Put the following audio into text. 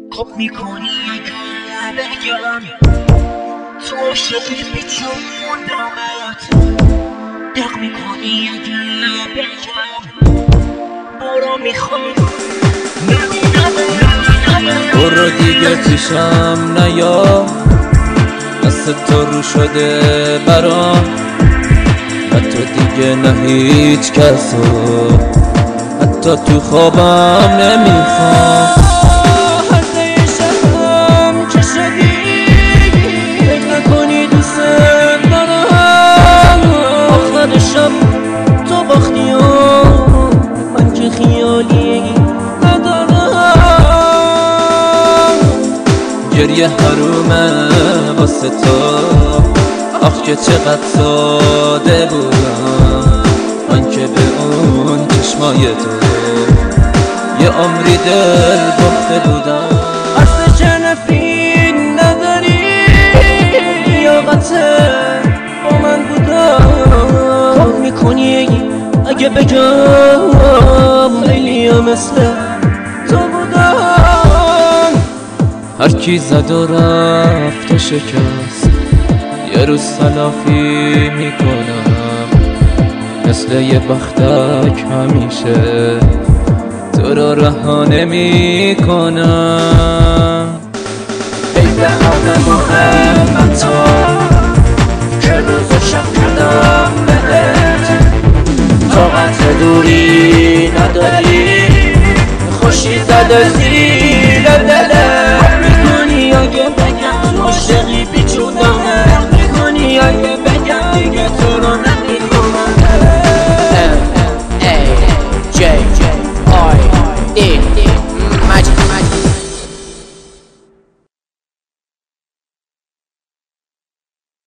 خوب میکنی اگر بگم تو عاشقی بیچون موندمت دق میکنی اگر بگم برو میخوام برو دیگه پیشم نیا دست تو رو شده برام حتی دیگه نه هیچ کسو حتی تو خوابم نمیخوام هرده شبم که شدی فکر نکنی دوست دارم آخر شب تو باختی و من که خیالی ندارم گریه حرومه واسه تو آخ که چقدر ساده بودم من که به اون چشمای تو یه عمری دل باخته بودم اصل شنفی نداری لیاقته با من بودم خوب میکنی اگه بگم خیلی مثل تو بودم هر کی زد و رفت و شکست یه روز تلافی میکنم مثل یه بختک همیشه تو رو رها نمیکنم ای به همه مهم تو که روز و شب کردم بهت طاقت دوری نداری خوشی زده زیر